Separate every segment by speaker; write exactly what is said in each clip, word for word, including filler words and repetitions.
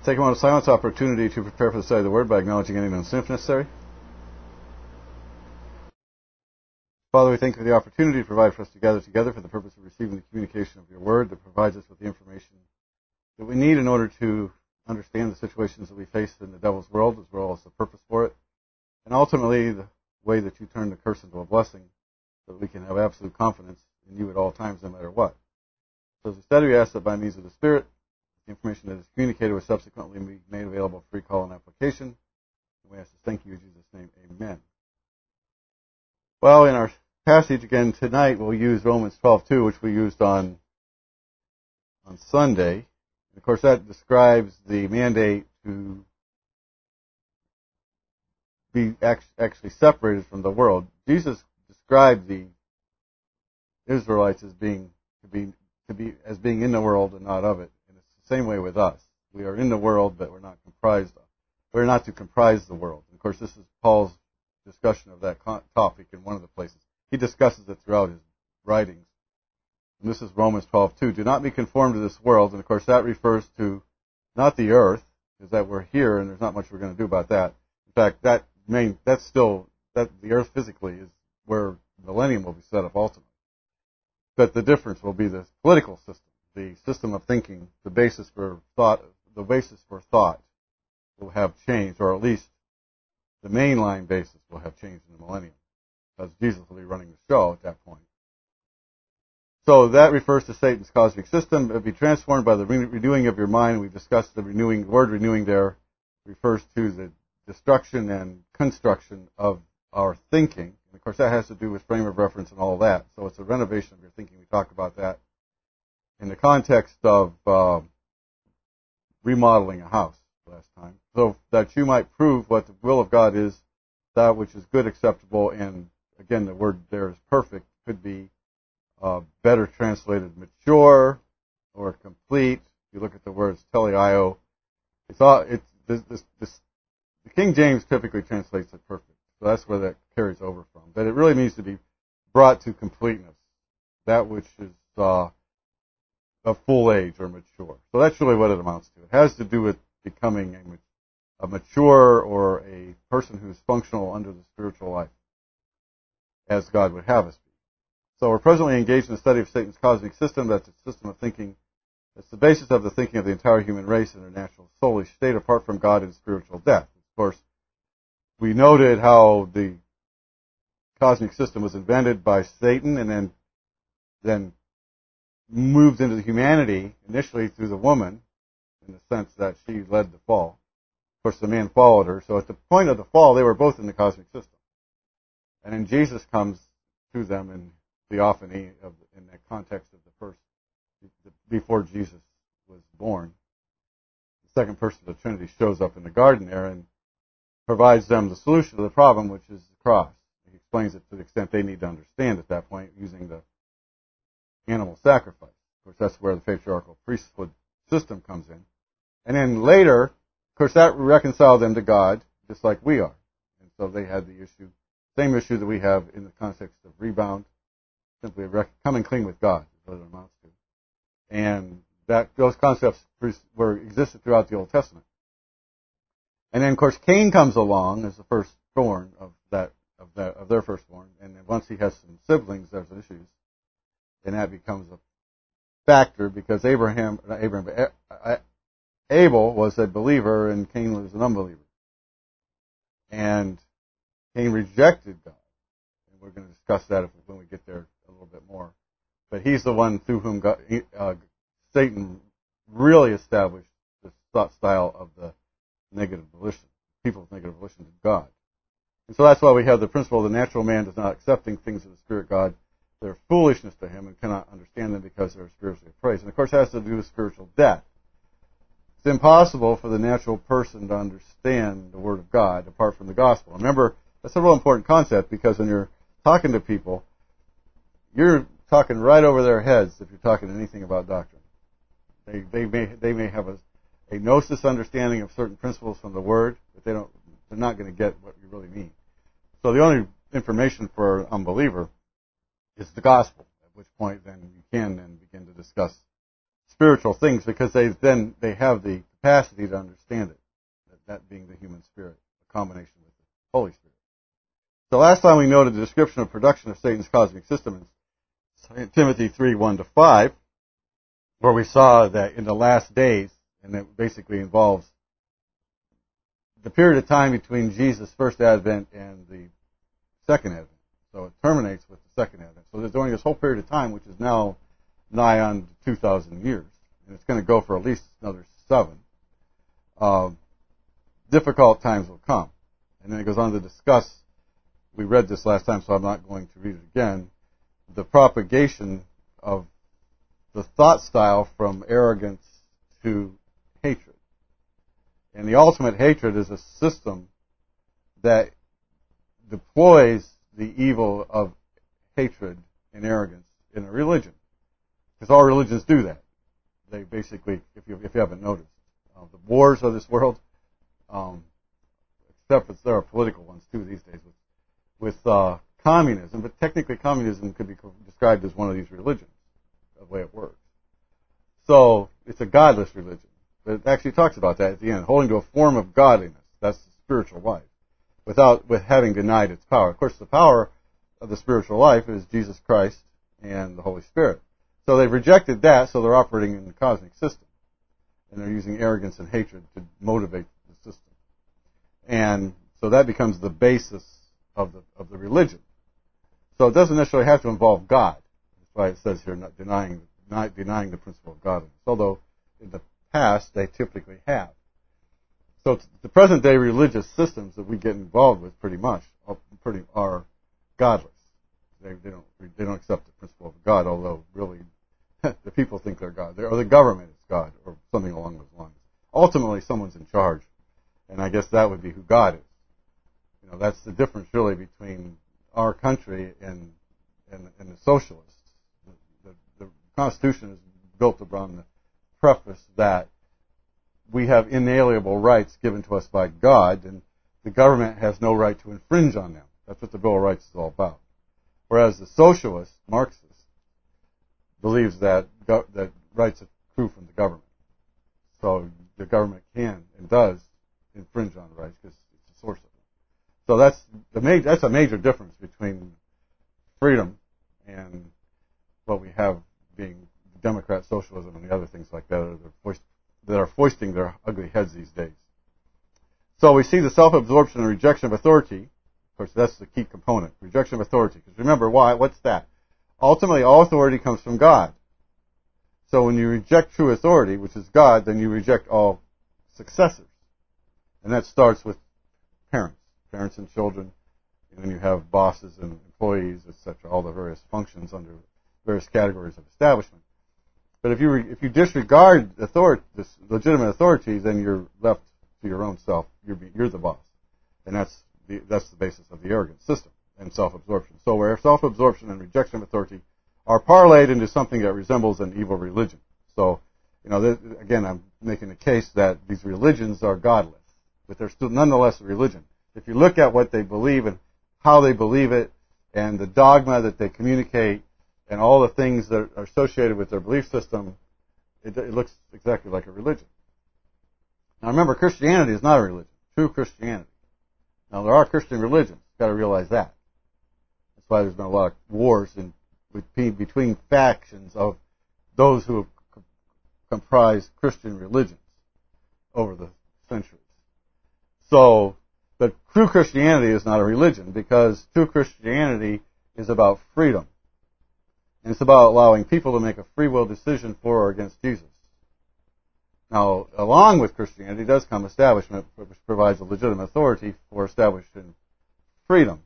Speaker 1: take a moment of silence opportunity to prepare for the study of the Word by acknowledging any known sin if necessary. Father, we thank you for the opportunity to provide for us to gather together for the purpose of receiving the communication of your Word that provides us with the information that we need in order to understand the situations that we face in the devil's world, as well as the purpose for it, and ultimately the way that you turn the curse into a blessing so that we can have absolute confidence in you at all times, no matter what. So as we study, we ask that by means of the Spirit, the information that is communicated will subsequently be made available for free call and application. And we ask this, thank you in Jesus' name, amen. Well, in our passage again tonight, we'll use Romans twelve two, which we used on, on Sunday. And of course, that describes the mandate to be actually separated from the world. Jesus described the Israelites as being to be to be as being in the world and not of it. And it's the same way with us. We are in the world, but we're not comprised of. We're not to comprise the world. And of course, this is Paul's discussion of that topic in one of the places. He discusses it throughout his writings. And this is Romans twelve two. Do not be conformed to this world. And of course, that refers to not the earth, because that we're here and there's not much we're going to do about that. In fact, that main that's still that the earth physically is where millennium will be set up ultimately. But the difference will be the political system, the system of thinking, the basis for thought, the basis for thought will have changed, or at least the mainline basis will have changed in the millennium, because Jesus will be running the show at that point. So that refers to Satan's cosmic system. It will be transformed by the renewing of your mind. We've discussed the renewing, the word renewing there refers to the destruction and construction of our thinking. And of course, that has to do with frame of reference and all that. So it's a renovation of your thinking. We talked about that in the context of uh, remodeling a house last time. So that you might prove what the will of God is, that which is good, acceptable, and again, the word there is perfect, could be uh, better translated mature or complete. If you look at the words teleio, it's all, it's, this, this, this, the King James typically translates it perfect. So that's where that carries over from. But it really needs to be brought to completeness, that which is uh, of full age or mature. So that's really what it amounts to. It has to do with becoming a, a mature or a person who's functional under the spiritual life as God would have us be. So we're presently engaged in the study of Satan's cosmic system. That's its system of thinking. It's the basis of the thinking of the entire human race in their natural soulish state apart from God in spiritual death. Of course, we noted how the cosmic system was invented by Satan and then then moved into the humanity initially through the woman, in the sense that she led the fall. Of course, the man followed her. So at the point of the fall, they were both in the cosmic system. And then Jesus comes to them in theophany, of, in the context of the first, before Jesus was born. The second person of the Trinity shows up in the garden there and provides them the solution to the problem, which is the cross. He explains it to the extent they need to understand at that point using the animal sacrifice. Of course, that's where the patriarchal priesthood system comes in. And then later, of course, that reconciled them to God, just like we are. And so they had the issue, same issue that we have in the context of rebound, simply coming clean with God, is what it amounts to. And that those concepts were existed throughout the Old Testament. And then, of course, Cain comes along as the firstborn of that of that of their firstborn, and then once he has some siblings, there's issues, and that becomes a factor because Abraham, not Abraham, but Abel was a believer and Cain was an unbeliever, and Cain rejected God, and we're going to discuss that when we get there a little bit more. But he's the one through whom God, uh, Satan really established the thought style of the negative volition, people's negative volition to God. And so that's why we have the principle the natural man does not accepting things of the Spirit God. They're foolishness to him and cannot understand them because they're spiritually appraised. And of course it has to do with spiritual death. It's impossible for the natural person to understand the Word of God apart from the gospel. Remember, that's a real important concept because when you're talking to people, you're talking right over their heads if you're talking anything about doctrine. They, they may they may have a a gnosis understanding of certain principles from the Word, but they don't, they're not going to get what you really mean. So the only information for an unbeliever is the gospel, at which point then you can then begin to discuss spiritual things because they then they have the capacity to understand it, that, that being the human spirit, a combination with the Holy Spirit. So last time we noted the description of production of Satan's cosmic system in Timothy three, one to five, where we saw that in the last days, and it basically involves the period of time between Jesus' first advent and the second advent. So it terminates with the second advent. So there's during this whole period of time, which is now nigh on two thousand years, and it's going to go for at least another seven, uh, difficult times will come. And then it goes on to discuss, we read this last time, so I'm not going to read it again, the propagation of the thought style from arrogance to hatred. And the ultimate hatred is a system that deploys the evil of hatred and arrogance in a religion. Because all religions do that. They basically, if you, if you haven't noticed, uh, the wars of this world, um, except for there are political ones too these days with, with uh, communism, but technically communism could be described as one of these religions, the way it works. So it's a godless religion. But it actually talks about that at the end, holding to a form of godliness. That's the spiritual life, without with having denied its power. Of course, the power of the spiritual life is Jesus Christ and the Holy Spirit. So they've rejected that, so they're operating in the cosmic system. And they're using arrogance and hatred to motivate the system. And so that becomes the basis of the of the religion. So it doesn't necessarily have to involve God. That's why it says here, not denying, not denying the principle of godliness. Although in the past, they typically have. So the present day religious systems that we get involved with pretty much are, pretty, are godless. They, they don't they don't accept the principle of God, although really the people think they're God, or the government is God, or something along those lines. Ultimately, someone's in charge, and I guess that would be who God is. You know, that's the difference really between our country and and, and the socialists. The, the, the Constitution is built upon the preface that we have inalienable rights given to us by God, and the government has no right to infringe on them. That's what the Bill of Rights is all about. Whereas the socialist, Marxist, believes that go- that rights accrue from the government. So the government can and does infringe on rights because it's the source of them. So that's the ma- that's a major difference between freedom and what we have being Democrat socialism and the other things like that that are, foist- that are foisting their ugly heads these days. So we see the self-absorption and rejection of authority. Of course, that's the key component, rejection of authority. Because remember, why? What's that? Ultimately, all authority comes from God. So when you reject true authority, which is God, then you reject all successors. And that starts with parents, parents and children, and then you have bosses and employees, et cetera, all the various functions under various categories of establishment. But if you re, if you disregard authority, this legitimate authority, then you're left to your own self. You're you're the boss, and that's the that's the basis of the arrogant system and self-absorption. So where self-absorption and rejection of authority are parlayed into something that resembles an evil religion. So, you know, this, again, I'm making a case that these religions are godless, but they're still nonetheless a religion. If you look at what they believe and how they believe it, and the dogma that they communicate, and all the things that are associated with their belief system, it, it looks exactly like a religion. Now remember, Christianity is not a religion. True Christianity. Now there are Christian religions. You've got to realize that. That's why there's been a lot of wars in, between, between factions of those who have c- comprised Christian religions over the centuries. So, but true Christianity is not a religion, because true Christianity is about freedom. And it's about allowing people to make a free will decision for or against Jesus. Now, along with Christianity does come establishment, which provides a legitimate authority for establishing freedom.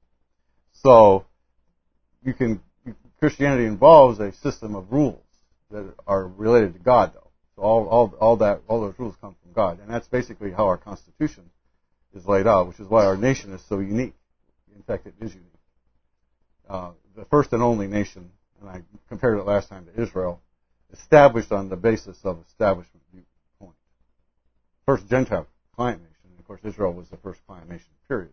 Speaker 1: So, you can, Christianity involves a system of rules that are related to God, though. So all, all, all that, all those rules come from God. And that's basically how our Constitution is laid out, which is why our nation is so unique. In fact, it is unique. Uh, the first and only nation, and I compared it last time to Israel, established on the basis of establishment viewpoint. First Gentile client nation, and of course Israel was the first client nation, period.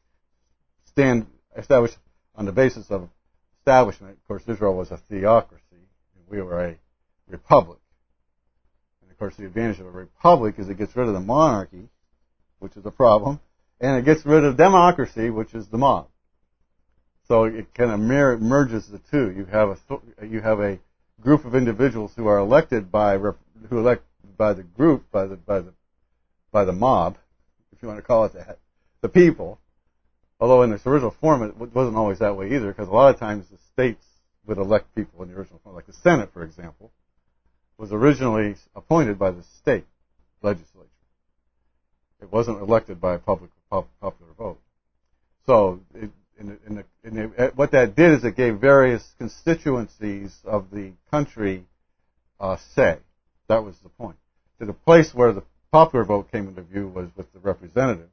Speaker 1: Stand established on the basis of establishment. Of course, Israel was a theocracy, and we were a republic. And of course, the advantage of a republic is it gets rid of the monarchy, which is a problem, and it gets rid of democracy, which is the mob. So it kind of mer- merges the two. You have a you have a group of individuals who are elected by who elect by the group by the by the by the mob, if you want to call it that, the people. Although in its original form it wasn't always that way either, because a lot of times the states would elect people in the original form, like the Senate, for example, was originally appointed by the state legislature. It wasn't elected by a public popular vote. So it, in the, in the, in the, what that did is it gave various constituencies of the country uh, say. That was the point. To the place where the popular vote came into view was with the representative,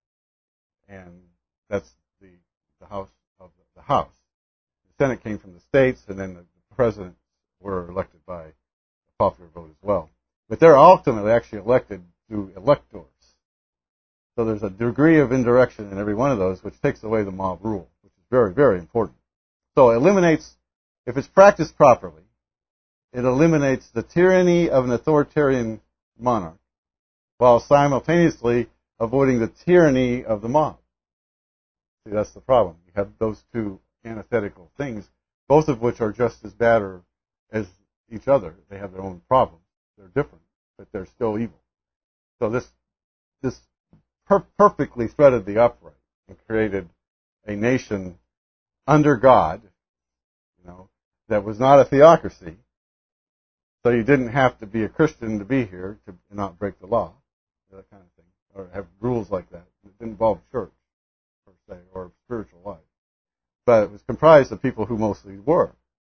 Speaker 1: and that's the, the House of the, the House. The Senate came from the states, and then the, the presidents were elected by a popular vote as well. But they're ultimately actually elected through electors. So there's a degree of indirection in every one of those, which takes away the mob rule, which is very, very important. So it eliminates, if it's practiced properly, it eliminates the tyranny of an authoritarian monarch, while simultaneously avoiding the tyranny of the mob. See, that's the problem. You have those two antithetical things, both of which are just as bad or as each other. They have their own problems. They're different, but they're still evil. So this this per- perfectly threaded the upright and created a nation under God, you know, that was not a theocracy. So you didn't have to be a Christian to be here to not break the law, that kind of thing, or have rules like that. It didn't involve church, per se, or spiritual life. But it was comprised of people who mostly were.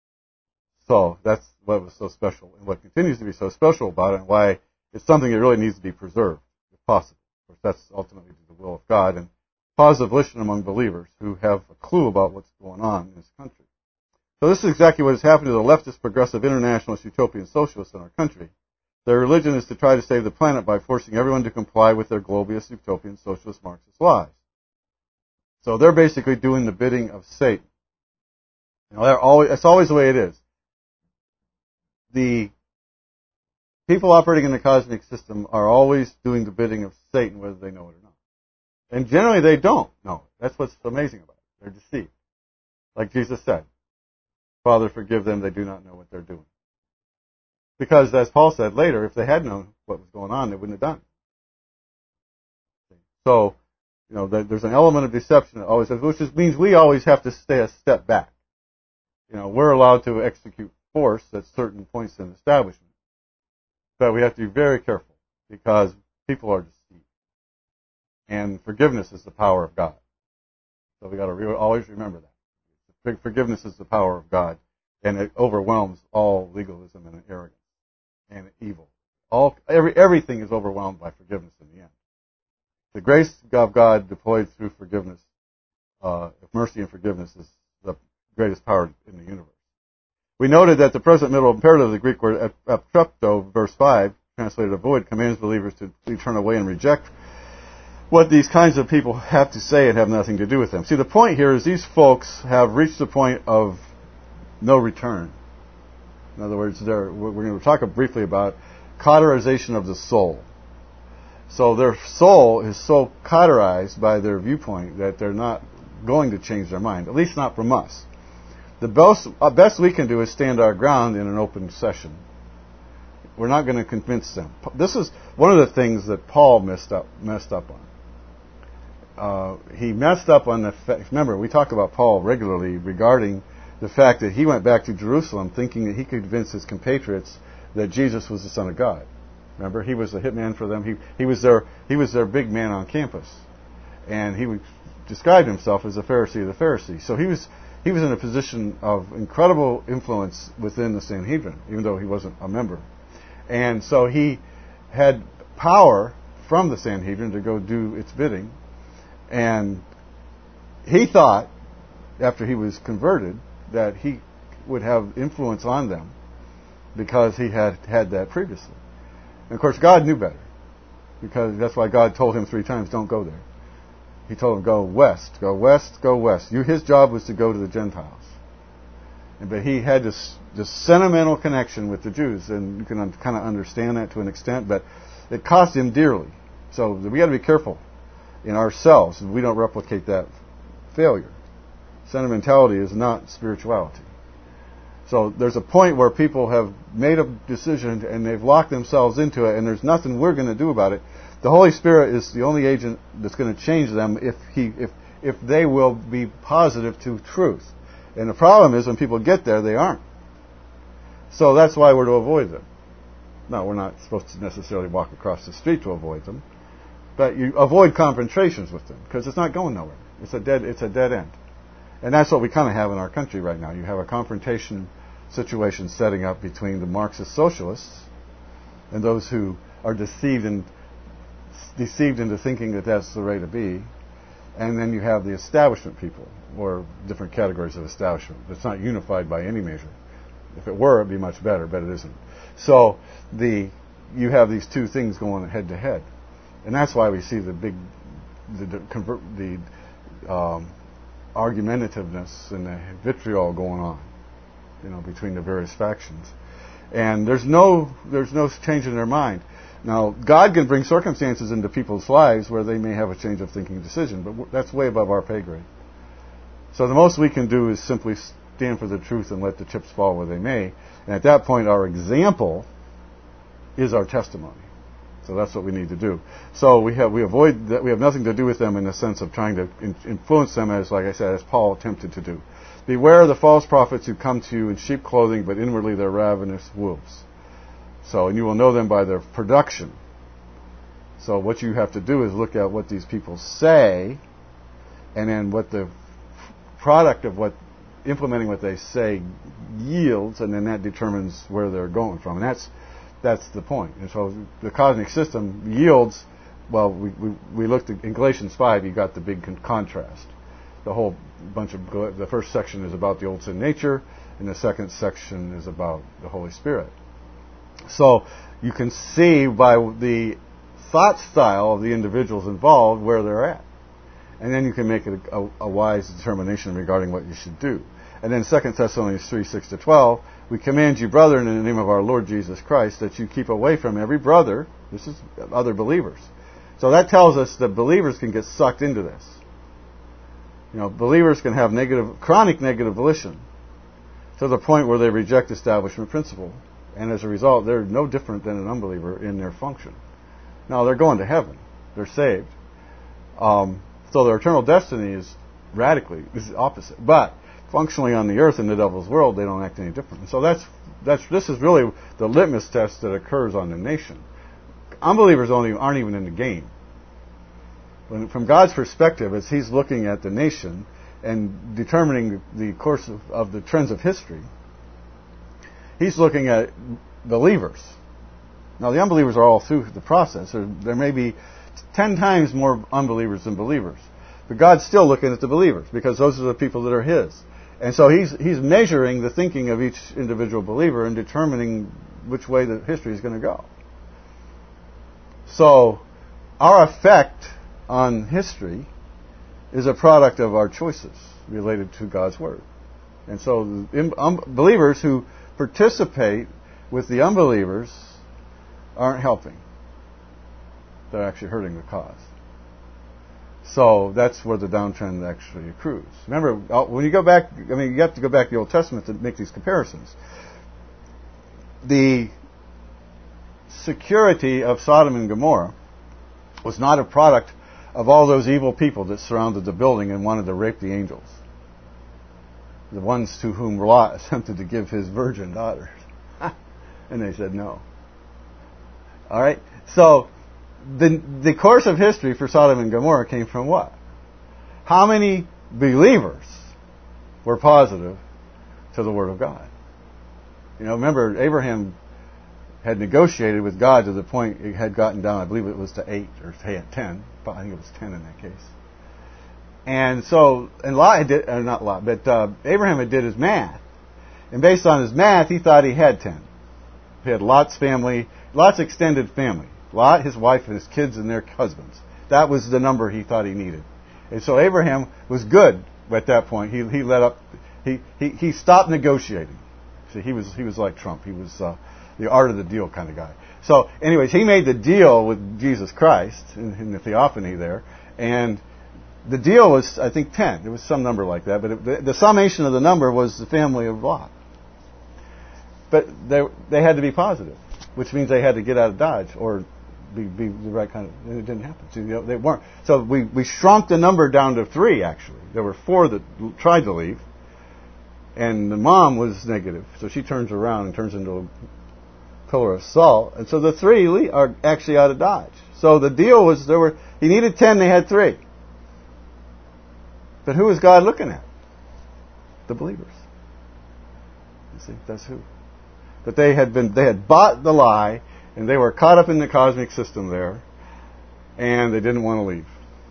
Speaker 1: So that's what was so special, and what continues to be so special about it, and why it's something that really needs to be preserved, if possible. Of course, that's ultimately the will of God, and positive volition among believers who have a clue about what's going on in this country. So this is exactly what has happened to the leftist, progressive, internationalist, utopian socialists in our country. Their religion is to try to save the planet by forcing everyone to comply with their globalist, utopian, socialist, Marxist lies. So they're basically doing the bidding of Satan. You know, they're always, that's always the way it is. The people operating in the cosmic system are always doing the bidding of Satan, whether they know it or not. And generally they don't know it. That's what's amazing about it. They're deceived. Like Jesus said, Father, forgive them, they do not know what they're doing. Because, as Paul said later, if they had known what was going on, they wouldn't have done it. So, you know, there's an element of deception that always, which means we always have to stay a step back. You know, we're allowed to execute force at certain points in the establishment. But we have to be very careful, because people are deceived. And forgiveness is the power of God. So we got to re- always remember that. Forgiveness is the power of God, and it overwhelms all legalism and arrogance and evil. All every everything is overwhelmed by forgiveness in the end. The grace of God deployed through forgiveness, uh, mercy and forgiveness, is the greatest power in the universe. We noted that the present middle imperative of the Greek word aptrepto, verse five, translated avoid, commands believers to turn away and reject what these kinds of people have to say and have nothing to do with them. See, the point here is these folks have reached the point of no return. In other words, we're going to talk briefly about cauterization of the soul. So their soul is so cauterized by their viewpoint that they're not going to change their mind, at least not from us. The best, uh, best we can do is stand our ground in an open session. We're not going to convince them. This is one of the things that Paul messed up, messed up on. Uh, he messed up on the fact, remember, we talk about Paul regularly regarding the fact that he went back to Jerusalem thinking that he could convince his compatriots that Jesus was the Son of God. Remember, he was the hitman for them. He, he was their he was their big man on campus. And he would describe himself as a Pharisee of the Pharisees. So he was he was in a position of incredible influence within the Sanhedrin, even though he wasn't a member. And so he had power from the Sanhedrin to go do its bidding. And he thought, after he was converted, that he would have influence on them because he had had that previously. And of course, God knew better, because that's why God told him three times, don't go there. He told him, go west, go west, go west. You, his job was to go to the Gentiles. But he had this, this sentimental connection with the Jews, and you can un- kind of understand that to an extent, but it cost him dearly. So we got to be careful in ourselves, and we don't replicate that failure. Sentimentality is not spirituality. So there's a point where people have made a decision and they've locked themselves into it, and there's nothing we're going to do about it. The Holy Spirit is the only agent that's going to change them if he if if they will be positive to truth. And the problem is when people get there, they aren't. So that's why we're to avoid them. No, we're not supposed to necessarily walk across the street to avoid them, but you avoid confrontations with them because it's not going nowhere. It's a dead it's a dead end. And that's what we kind of have in our country right now. You have a confrontation situation setting up between the Marxist socialists and those who are deceived and deceived into thinking that that's the way to be. And then you have the establishment people, or different categories of establishment. It's not unified by any measure. If it were, it'd be much better, but it isn't. So the you have these two things going head to head, and that's why we see the big the the, convert, the um, argumentativeness and the vitriol going on, you know, between the various factions. And there's no there's no change in their mind. Now, God can bring circumstances into people's lives where they may have a change of thinking decision, but that's way above our pay grade. So the most we can do is simply stand for the truth and let the chips fall where they may. And at that point, our example is our testimony. So that's what we need to do. So we have we avoid that. We have nothing to do with them in the sense of trying to in, influence them, as like I said, as Paul attempted to do. Beware of the false prophets who come to you in sheep clothing, but inwardly they're ravenous wolves. So, and you will know them by their production. So what you have to do is look at what these people say, and then what the product of what implementing what they say yields, and then that determines where they're going from. And that's that's the point. And so the cosmic system yields. Well, we we, we looked at in Galatians five. You got the big con- contrast. The whole bunch of the first section is about the old sin nature, and the second section is about the Holy Spirit. So you can see by the thought style of the individuals involved where they're at. And then you can make it a, a, a wise determination regarding what you should do. And then Second Thessalonians three, six to twelve, we command you, brethren, in the name of our Lord Jesus Christ, that you keep away from every brother. This is other believers. So that tells us that believers can get sucked into this. You know, believers can have negative, chronic negative volition to the point where they reject establishment principle. And as a result, they're no different than an unbeliever in their function. Now, they're going to heaven. They're saved. Um, so their eternal destiny is radically is the opposite. But functionally on the earth in the devil's world, they don't act any different. And so that's that's this is really the litmus test that occurs on the nation. Unbelievers only aren't even in the game. When, from God's perspective, as He's looking at the nation and determining the course of, of the trends of history, He's looking at believers. Now, the unbelievers are all through the process. There, there may be ten times more unbelievers than believers. But God's still looking at the believers because those are the people that are His. And so He's He's measuring the thinking of each individual believer and determining which way the history is going to go. So, our effect on history is a product of our choices related to God's Word. And so, um, believers who participate with the unbelievers aren't helping. They're actually hurting the cause. So that's where the downtrend actually accrues. Remember, when you go back, I mean, you have to go back to the Old Testament to make these comparisons. The security of Sodom and Gomorrah was not a product of all those evil people that surrounded the building and wanted to rape the angels. The ones to whom Lot attempted to give his virgin daughters. And they said no. All right? So, the the course of history for Sodom and Gomorrah came from what? How many believers were positive to the Word of God? You know, remember, Abraham had negotiated with God to the point it had gotten down, I believe it was to eight or ten. I think it was ten in that case. And so, and Lot had did, uh, not Lot, but uh, Abraham had did his math. And based on his math, he thought he had ten. He had Lot's family, Lot's extended family. Lot, his wife, and his kids, and their husbands. That was the number he thought he needed. And so Abraham was good at that point. He he let up he, he, he stopped negotiating. See, he was he was like Trump. He was uh, the art of the deal kind of guy. So, anyways, he made the deal with Jesus Christ in, in the theophany there, and the deal was, I think, ten. There was some number like that, but it, the, the summation of the number was the family of Lot. But they they had to be positive, which means they had to get out of Dodge or be, be the right kind of. And it didn't happen. So, you know, they weren't. So we we shrunk the number down to three. Actually, there were four that tried to leave, and the mom was negative. So she turns around and turns into a pillar of salt, and so the three are actually out of Dodge. So the deal was there were he needed ten, they had three. But who is God looking at? The believers. You see, that's who. But they had been they had bought the lie, and they were caught up in the cosmic system there, and they didn't want to leave.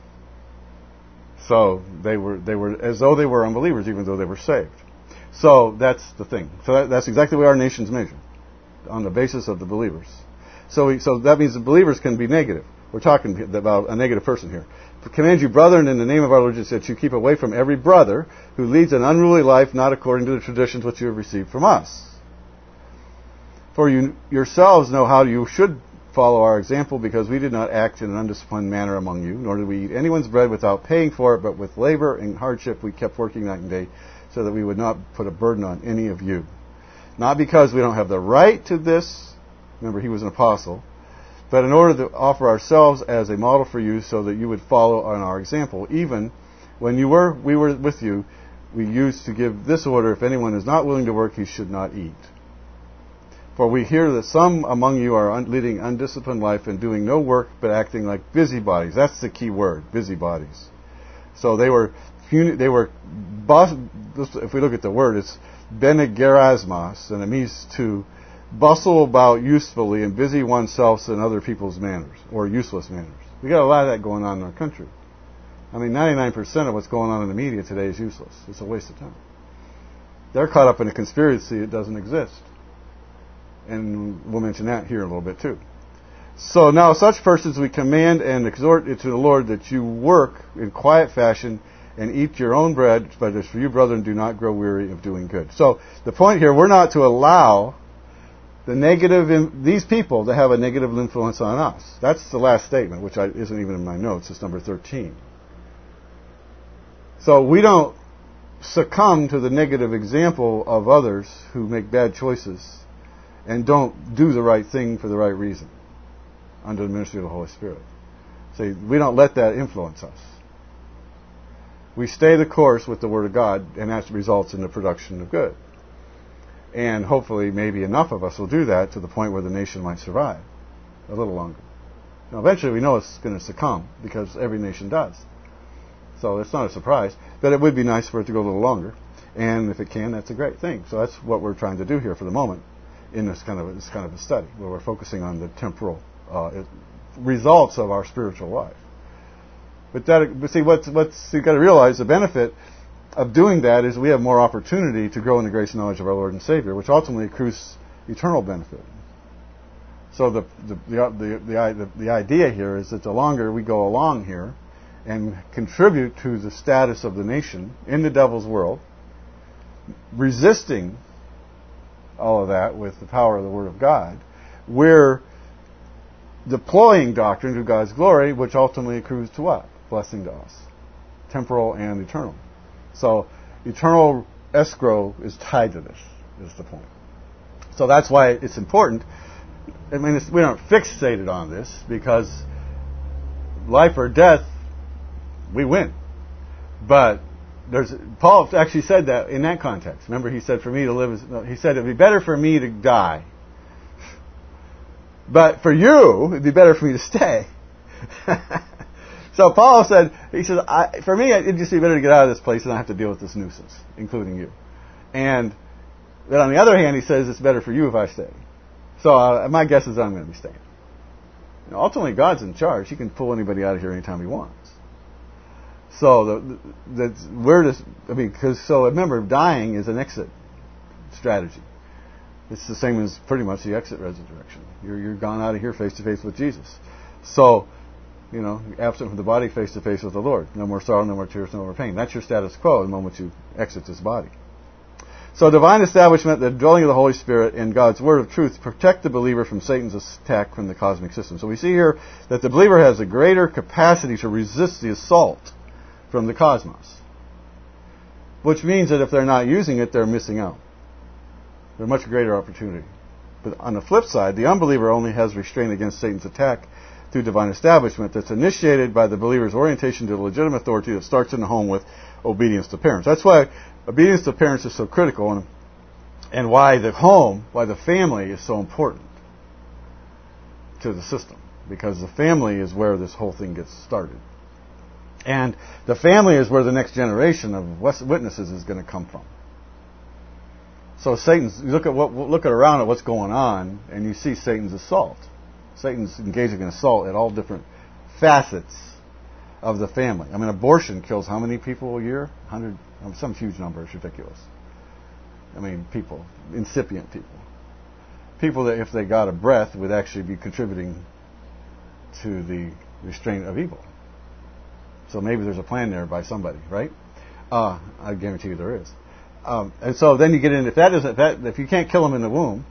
Speaker 1: So they were they were as though they were unbelievers, even though they were saved. So that's the thing. So that, that's exactly what our nation's measured, on the basis of the believers. So we, so that means the believers can be negative. We're talking about a negative person here. Command you, brethren, in the name of our Lord Jesus, that you keep away from every brother who leads an unruly life, not according to the traditions which you have received from us. For you yourselves know how you should follow our example, because we did not act in an undisciplined manner among you, nor did we eat anyone's bread without paying for it, but with labor and hardship we kept working night and day, so that we would not put a burden on any of you. Not because we don't have the right to this, remember he was an apostle, but in order to offer ourselves as a model for you, so that you would follow on our example. Even when you were, we were with you, we used to give this order: if anyone is not willing to work, he should not eat. For we hear that some among you are un- leading undisciplined life and doing no work, but acting like busybodies. That's the key word, busybodies. So they were, they were, if we look at the word, it's benegerasmos, and it means to bustle about usefully and busy oneself in other people's manners, or useless manners. We got a lot of that going on in our country. I mean, ninety-nine percent of what's going on in the media today is useless. It's a waste of time. They're caught up in a conspiracy that doesn't exist. And we'll mention that here a little bit too. So now such persons we command and exhort to the Lord that you work in quiet fashion and eat your own bread, but as for you, brethren, do not grow weary of doing good. So the point here, we're not to allow the negative, these people to have a negative influence on us. That's the last statement, which I, isn't even in my notes. It's number thirteen. So we don't succumb to the negative example of others who make bad choices and don't do the right thing for the right reason under the ministry of the Holy Spirit. See, we don't let that influence us. We stay the course with the Word of God, and that results in the production of good. And hopefully maybe enough of us will do that to the point where the nation might survive a little longer. Now, eventually we know it's going to succumb, because every nation does. So it's not a surprise. But it would be nice for it to go a little longer. And if it can, that's a great thing. So that's what we're trying to do here for the moment in this kind of this kind of a study, where we're focusing on the temporal uh, results of our spiritual life. But that, but see, what's what's you've got to realize, the benefit of doing that is we have more opportunity to grow in the grace and knowledge of our Lord and Savior, which ultimately accrues eternal benefit. So the the the the, the, the idea here is that the longer we go along here and contribute to the status of the nation in the devil's world, resisting all of that with the power of the Word of God, we're deploying doctrine to God's glory, which ultimately accrues to what? Blessing to us. Temporal and eternal. So, eternal escrow is tied to this, is the point. So that's why it's important. I mean, it's, we aren't fixated on this, because life or death, we win. But there's Paul actually said that in that context. Remember, he said, for me to live is, no, he said, it'd be better for me to die. But for you, it'd be better for me to stay. So Paul said, he says, I, for me, it'd just be better to get out of this place and not have to deal with this nuisance, including you. And then on the other hand, he says, it's better for you if I stay. So uh, my guess is I'm going to be staying. You know, ultimately, God's in charge. He can pull anybody out of here anytime he wants. So the, the, we're just, I mean, because so remember, dying is an exit strategy. It's the same as pretty much the exit resurrection. You're you're gone out of here face to face with Jesus. So, you know, absent from the body, face to face with the Lord. No more sorrow, no more tears, no more pain. That's your status quo the moment you exit this body. So divine establishment, the dwelling of the Holy Spirit, and God's word of truth protect the believer from Satan's attack from the cosmic system. So we see here that the believer has a greater capacity to resist the assault from the cosmos. Which means that if they're not using it, they're missing out. They're a much greater opportunity. But on the flip side, the unbeliever only has restraint against Satan's attack through divine establishment that's initiated by the believer's orientation to the legitimate authority that starts in the home with obedience to parents. That's why obedience to parents is so critical, and, and why the home, why the family is so important to the system. Because the family is where this whole thing gets started. And the family is where the next generation of witnesses is going to come from. So Satan's, you look at what, look at around at what's going on, and you see Satan's assault. Satan's engaging in assault at all different facets of the family. I mean, abortion kills how many people a year? Hundred, some huge number. It's ridiculous. I mean, people, incipient people, people that if they got a breath would actually be contributing to the restraint of evil. So maybe there's a plan there by somebody, right? Uh, I guarantee you there is. Um, and so then you get in. If that isn't that, if you can't kill them in the womb,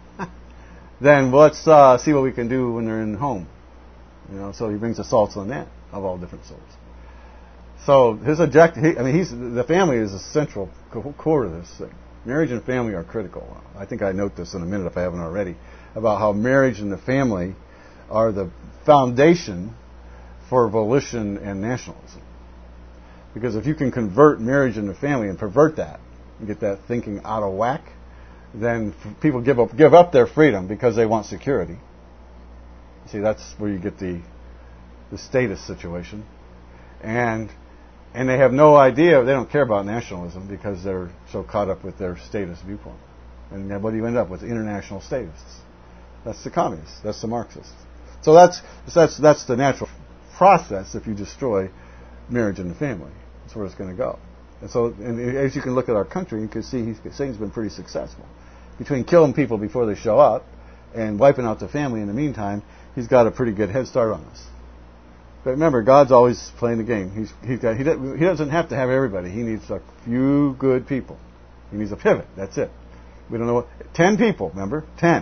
Speaker 1: then let's uh, see what we can do when they're in home. You know, so he brings assaults on that of all different sorts. So his objective, he, I mean, he's the family is a central core to this thing. Marriage and family are critical. I think I note this in a minute if I haven't already about how marriage and the family are the foundation for volition and nationalism. Because if you can convert marriage and the family and pervert that and get that thinking out of whack, then people give up give up their freedom because they want security. See, that's where you get the the status situation, and and they have no idea. They don't care about nationalism because they're so caught up with their status viewpoint. And then what do you end up with? International status. That's the communists. That's the Marxists. So that's that's that's the natural process if you destroy marriage and the family. That's where it's going to go. And so, and as you can look at our country, you can see he's, Satan's been pretty successful. Between killing people before they show up and wiping out the family in the meantime, he's got a pretty good head start on us. But remember, God's always playing the game. He's, he's got, he, doesn't, he doesn't have to have everybody. He needs a few good people. He needs a pivot. That's it. We don't know what... Ten people, remember? Ten.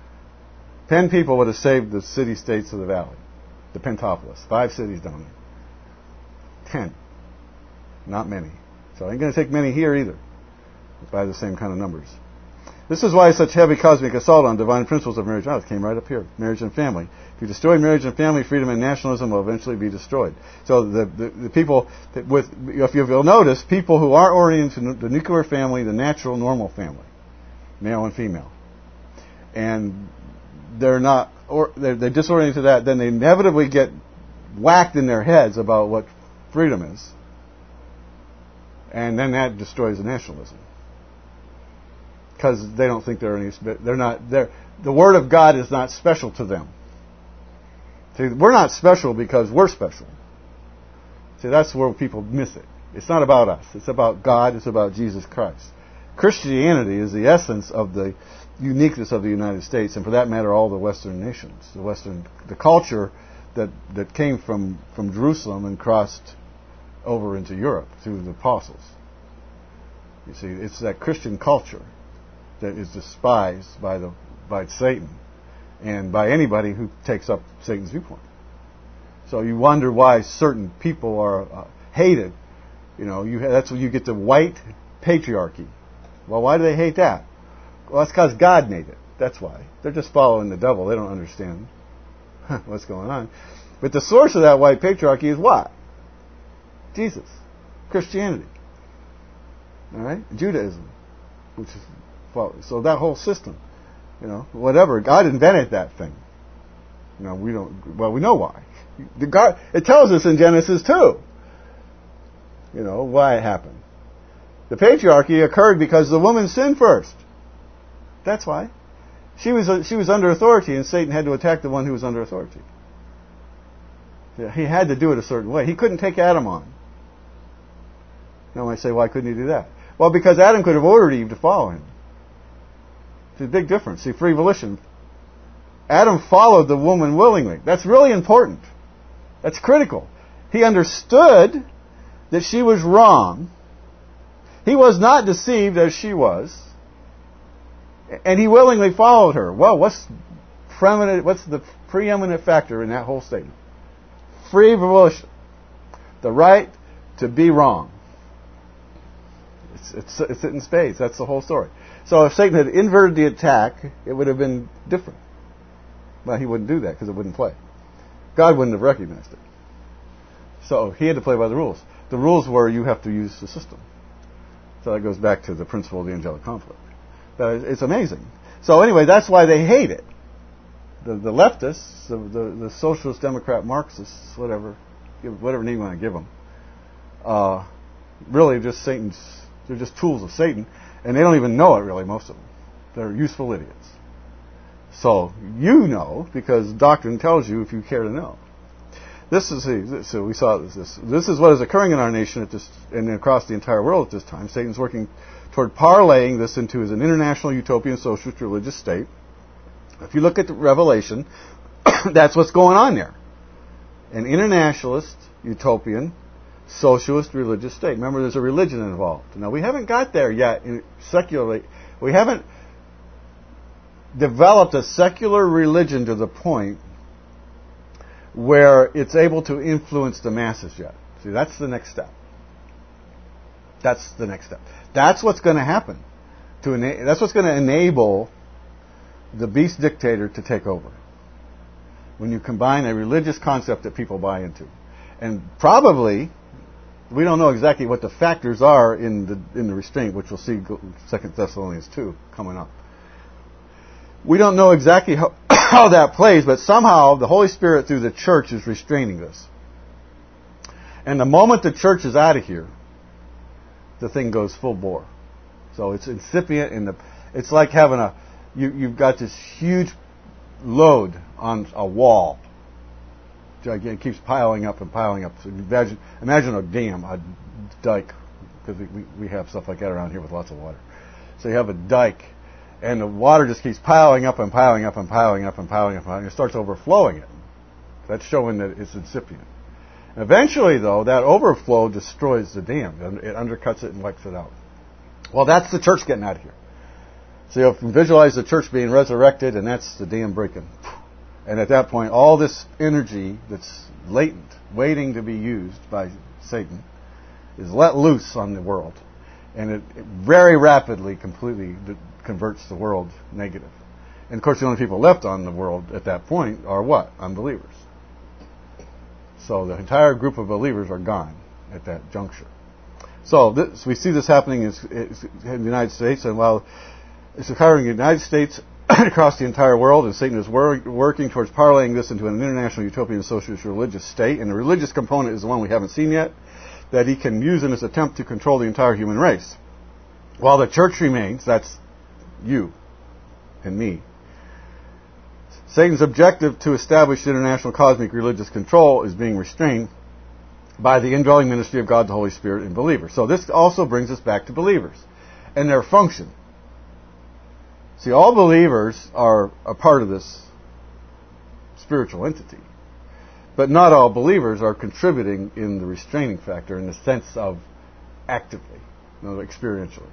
Speaker 1: Ten people would have saved the city-states of the valley. The Pentopolis. Five cities down there. Ten. Not many. So it ain't going to take many here either. By the same kind of numbers. This is why such heavy cosmic assault on divine principles of marriage. Oh, it came right up here. Marriage and family. If you destroy marriage and family, freedom and nationalism will eventually be destroyed. So the the, the people that with, if you'll notice, people who are oriented to the nuclear family, the natural normal family, male and female, and they're not, or they're, they're disoriented to that, then they inevitably get whacked in their heads about what freedom is, and then that destroys the nationalism. Because they don't think they're any, they're not, they're, the Word of God is not special to them. See, we're not special because we're special. See, that's where people miss it. It's not about us. It's about God. It's about Jesus Christ. Christianity is the essence of the uniqueness of the United States, and for that matter, all the Western nations. The Western, the culture that, that came from, from Jerusalem and crossed over into Europe through the apostles. You see, it's that Christian culture that is despised by the by Satan and by anybody who takes up Satan's viewpoint. So you wonder why certain people are uh, hated. You know, you that's when you get the white patriarchy. Well, why do they hate that? Well, that's because God made it. That's why. They're just following the devil. They don't understand what's going on. But the source of that white patriarchy is what? Jesus. Christianity. All right? Judaism. Which is so that whole system, you know, whatever. God invented that thing. You know, we don't. Well, we know why. The God, it tells us in Genesis two. You know why it happened. The patriarchy occurred because the woman sinned first. That's why. She was she was under authority, and Satan had to attack the one who was under authority. He had to do it a certain way. He couldn't take Adam on. You might say, why couldn't he do that? Well, because Adam could have ordered Eve to follow him. It's a big difference. See, free volition. Adam followed the woman willingly. That's really important. That's critical. He understood that she was wrong. He was not deceived as she was, and he willingly followed her. Well, what's preeminent, what's the preeminent factor in that whole statement? Free volition. The right to be wrong. It's, it's, it's in spades. That's the whole story. So if Satan had inverted the attack, it would have been different. Well, he wouldn't do that because it wouldn't play. God wouldn't have recognized it. So he had to play by the rules. The rules were you have to use the system. So that goes back to the principle of the angelic conflict. But it's amazing. So anyway, that's why they hate it. The, the leftists, the, the, the socialist, Democrat, Marxists, whatever, whatever name you want to give them, uh, really just Satan's, they're just tools of Satan, and they don't even know it really, most of them. They're useful idiots. So you know, because doctrine tells you if you care to know. This is so we saw this. This, this is what is occurring in our nation at this and across the entire world at this time. Satan's working toward parlaying this into as an international utopian socialist religious state. If you look at the Revelation, that's what's going on there. An internationalist, utopian, socialist religious state. Remember, there's a religion involved. Now, we haven't got there yet in secularly. We haven't developed a secular religion to the point where it's able to influence the masses yet. See, that's the next step. That's the next step. That's what's going to happen. To ena- that's what's going to enable the beast dictator to take over. When you combine a religious concept that people buy into. And probably, we don't know exactly what the factors are in the in the restraint, which we'll see Second Thessalonians two coming up. We don't know exactly how, how that plays, but somehow the Holy Spirit through the church is restraining this. And the moment the church is out of here, the thing goes full bore. So it's incipient, and it's like having a you, you've got this huge load on a wall. It keeps piling up and piling up. So imagine, imagine a dam, a dike, because we, we have stuff like that around here with lots of water. So you have a dike, and the water just keeps piling up and piling up and piling up and piling up, and it starts overflowing it. That's showing that it's incipient. Eventually, though, that overflow destroys the dam. It undercuts it and wipes it out. Well, that's the church getting out of here. So you can visualize the church being resurrected, and that's the dam breaking. And at that point, all this energy that's latent, waiting to be used by Satan, is let loose on the world. And it, it very rapidly, completely d- converts the world negative. And of course, the only people left on the world at that point are what? Unbelievers. So the entire group of believers are gone at that juncture. So this, we see this happening in, in the United States, and while it's occurring in the United States, across the entire world, and Satan is wor- working towards parlaying this into an international utopian socialist religious state, and the religious component is the one we haven't seen yet, that he can use in his attempt to control the entire human race. While the church remains, that's you and me, Satan's objective to establish international cosmic religious control is being restrained by the indwelling ministry of God the Holy Spirit in believers. So this also brings us back to believers and their function. See, all believers are a part of this spiritual entity. But not all believers are contributing in the restraining factor in the sense of actively, you know, experientially.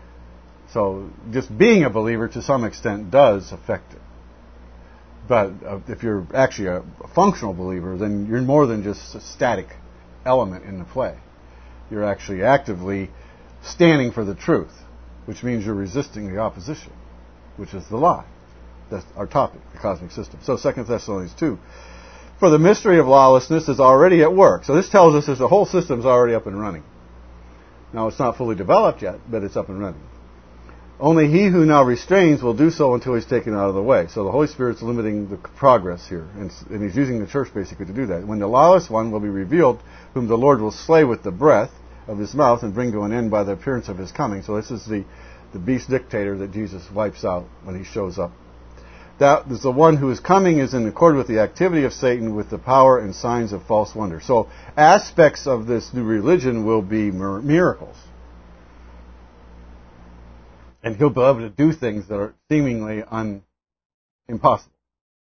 Speaker 1: So just being a believer to some extent does affect it. But uh, if you're actually a, a functional believer, then you're more than just a static element in the play. You're actually actively standing for the truth, which means you're resisting the opposition, which is the lie. That's our topic, the cosmic system. So Second Thessalonians two. For the mystery of lawlessness is already at work. So this tells us that the whole system's already up and running. Now it's not fully developed yet, but it's up and running. Only he who now restrains will do so until he's taken out of the way. So the Holy Spirit's limiting the progress here, and, and he's using the church basically to do that. When the lawless one will be revealed, whom the Lord will slay with the breath of his mouth and bring to an end by the appearance of his coming. So this is the, the beast dictator that Jesus wipes out when he shows up. That is the one who is coming is in accord with the activity of Satan with the power and signs of false wonder. So aspects of this new religion will be mir- miracles. And he'll be able to do things that are seemingly un- impossible.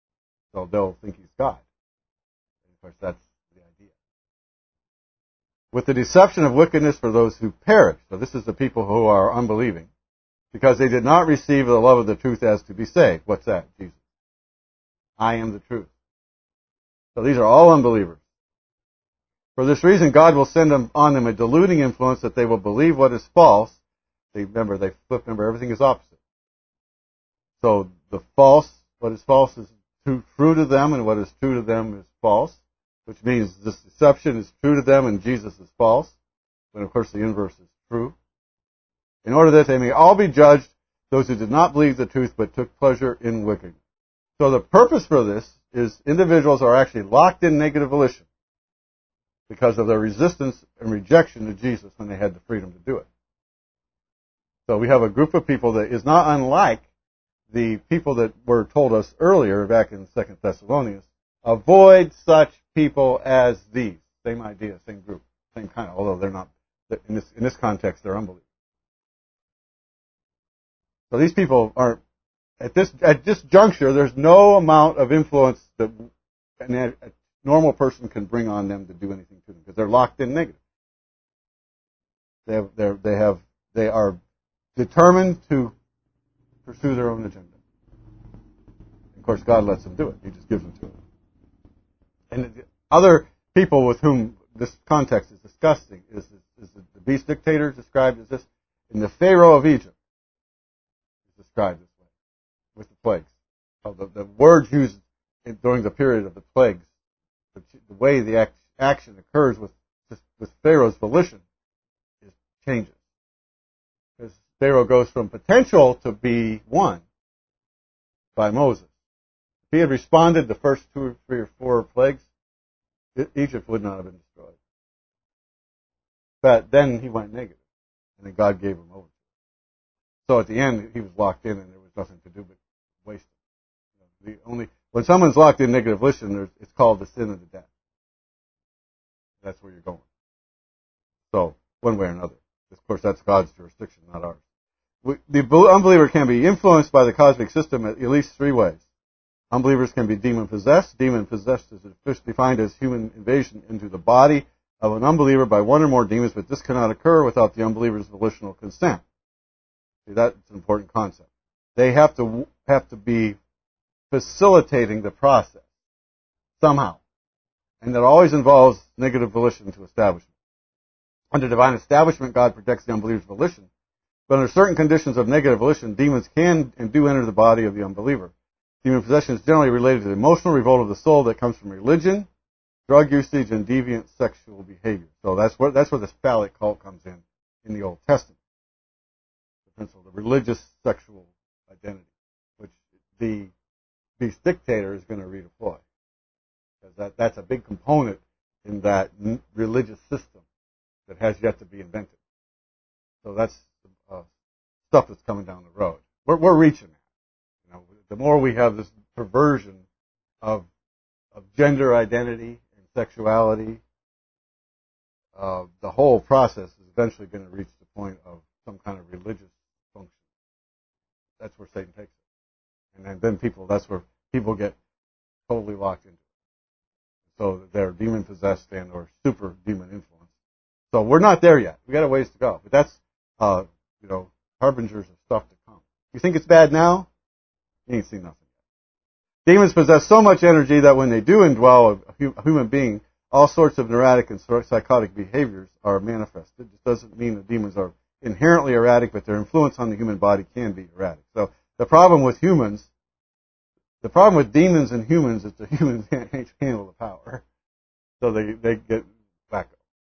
Speaker 1: So they'll think he's God. And of course, that's the idea. with the deception of wickedness for those who perish. So this is the people who are unbelieving, because they did not receive the love of the truth as to be saved. What's that? Jesus. I am the truth. So these are all unbelievers. For this reason, God will send them, on them a deluding influence that they will believe what is false. They, remember, they flip, remember, everything is opposite. So the false, what is false is true, true to them, and what is true to them is false, which means this deception is true to them and Jesus is false, when of course the inverse is true. In order that they may all be judged, those who did not believe the truth but took pleasure in wickedness. So the purpose for this is individuals are actually locked in negative volition because of their resistance and rejection to Jesus when they had the freedom to do it. So we have a group of people that is not unlike the people that were told us earlier back in Second Thessalonians. Avoid such people as these. Same idea, same group, same kind of, although they're not, in this, in this context, they're unbelievers. So these people aren't, at this, at this juncture, there's no amount of influence that a normal person can bring on them to do anything to them, because they're locked in negative. They have, they're, they have, they are determined to pursue their own agenda. Of course, God lets them do it. He just gives them to them. And other people with whom this context is discussing is, is, is the beast dictator described as this, and the Pharaoh of Egypt is described this way, with the plagues. So the, the words used in, during the period of the plagues, the, the way the act, action occurs with, with Pharaoh's volition is changes. Because Pharaoh goes from potential to be won by Moses. If he had responded the first two or three or four plagues, Egypt would not have been destroyed. But then he went negative, and then God gave him over. So at the end, he was locked in, and there was nothing to do but waste it. The only when someone's locked in negative volition, it's called the sin of the death. That's where you're going. So one way or another, of course, that's God's jurisdiction, not ours. We, the unbeliever can be influenced by the cosmic system at least three ways. Unbelievers can be demon-possessed. Demon-possessed is defined as human invasion into the body of an unbeliever by one or more demons, but this cannot occur without the unbeliever's volitional consent. See, that's an important concept. They have to have to be facilitating the process somehow, and that always involves negative volition to establishment. Under divine establishment, God protects the unbeliever's volition, but under certain conditions of negative volition, demons can and do enter the body of the unbeliever. Demon possession is generally related to the emotional revolt of the soul that comes from religion, drug usage, and deviant sexual behavior. So that's where that's where this phallic cult comes in in the Old Testament. The principle, the religious sexual identity, which the beast dictator is going to redeploy, because that that's a big component in that religious system that has yet to be invented. So that's uh, stuff that's coming down the road. We're, we're reaching that. You know, the more we have this perversion of of gender identity and sexuality, uh, the whole process is eventually going to reach the point of some kind of religious function. That's where Satan takes it, and then, then people. That's where people get totally locked into it. So they're demon possessed and or super demon influenced. So we're not there yet. We got a ways to go, but that's uh, you know harbingers of stuff to come. You think it's bad now? You ain't seen nothing yet. Demons possess so much energy that when they do indwell a human being, all sorts of neurotic and psychotic behaviors are manifested. It doesn't mean that demons are inherently erratic, but their influence on the human body can be erratic. So the problem with humans, the problem with demons and humans is the humans can't handle the power. So they, they get wacko.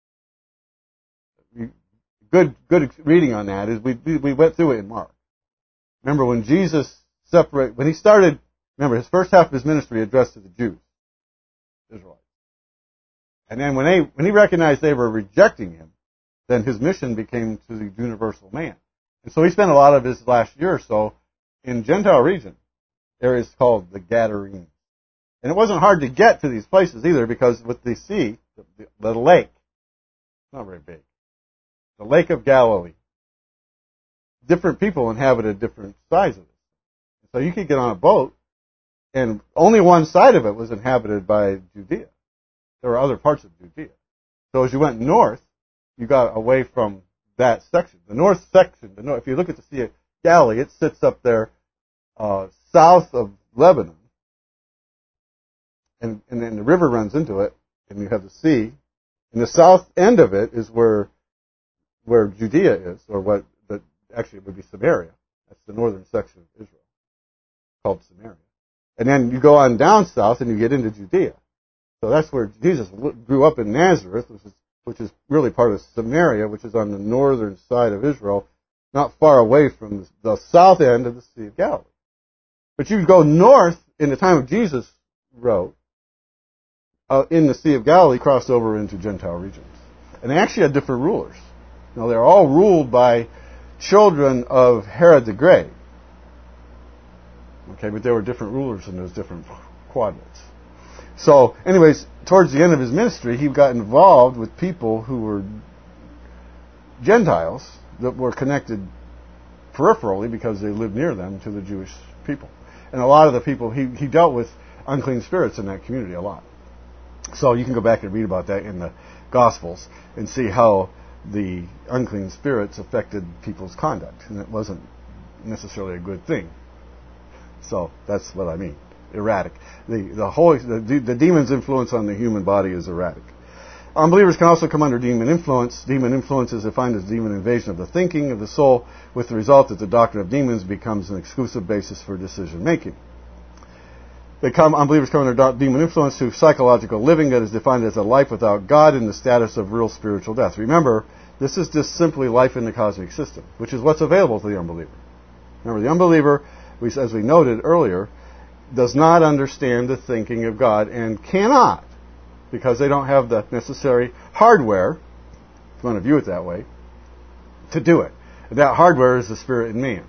Speaker 1: Good, good reading on that is we, we went through it in Mark. Remember when Jesus separate, when he started, remember his first half of his ministry addressed to the Jews, Israelites. And then when they, when he recognized they were rejecting him, then his mission became to the universal man. And so he spent a lot of his last year or so in Gentile region, areas called the Gadarenes. And it wasn't hard to get to these places either, because with the sea, the, the, the lake, it's not very big, the Lake of Galilee, different people inhabited different sides of it. So you could get on a boat, and only one side of it was inhabited by Judea. There were other parts of Judea. So as you went north, you got away from that section. The north section, the north, if you look at the Sea of Galilee, it sits up there uh, south of Lebanon. And, and then the river runs into it, and you have the sea. And the south end of it is where where Judea is, or what the, actually it would be Samaria. That's the northern section of Israel, called Samaria. And then you go on down south and you get into Judea. So that's where Jesus grew up in Nazareth, which is, which is really part of Samaria, which is on the northern side of Israel, not far away from the south end of the Sea of Galilee. But you go north in the time of Jesus wrote, uh, in the Sea of Galilee, crossed over into Gentile regions. And they actually had different rulers. Now, they're all ruled by children of Herod the Great. Okay, but there were different rulers in those different quadrants. So, anyways, towards the end of his ministry, he got involved with people who were Gentiles that were connected peripherally because they lived near them to the Jewish people. And a lot of the people, he, he dealt with unclean spirits in that community a lot. So you can go back and read about that in the Gospels and see how the unclean spirits affected people's conduct. And it wasn't necessarily a good thing. So that's what I mean. Erratic. The the holy the, the demon's influence on the human body is erratic. Unbelievers can also come under demon influence. Demon influence is defined as demon invasion of the thinking of the soul, with the result that the doctrine of demons becomes an exclusive basis for decision making. They come, unbelievers come under demon influence through psychological living that is defined as a life without God in the status of real spiritual death. Remember, this is just simply life in the cosmic system, which is what's available to the unbeliever. Remember, the unbeliever, as we noted earlier, does not understand the thinking of God and cannot, because they don't have the necessary hardware, if you want to view it that way, to do it. And that hardware is the spirit in man.